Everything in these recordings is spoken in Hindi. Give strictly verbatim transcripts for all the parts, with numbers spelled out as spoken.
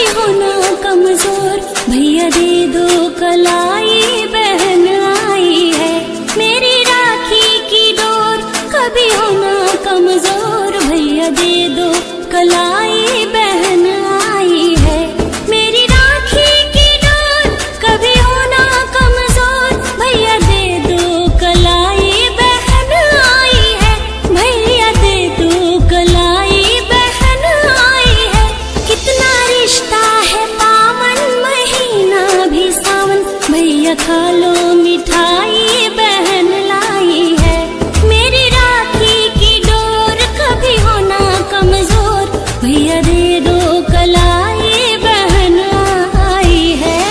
हो ना कमजोर, भैया दे दो कलाई, बहन आई है मेरी राखी की डोर। कभी हो ना कमजोर, भैया दे दो कलाई, बहन आई है मेरी राखी की डोर। कभी हो ना कमजोर, भैया दे दो कलाई, बहन आई है भैया दे दो कलाई, बहन आई है। कितना रिश्ता है पावन, महीना भी सावन, भैया खा लो मिठाई, बहन लाई है मेरी राखी की डोर। कभी हो ना कमजोर, भैया दे दो कलाई, बहन आई है।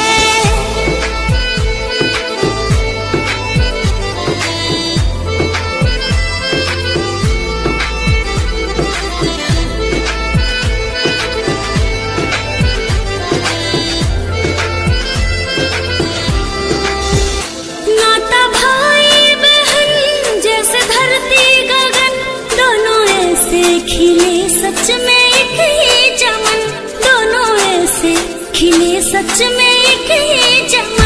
नाता भाई बहन जैसे धरती गगन, दोनों ऐसे खिले सच में एक ही चमन, दोनों ऐसे खिले सच में एक ही चमन।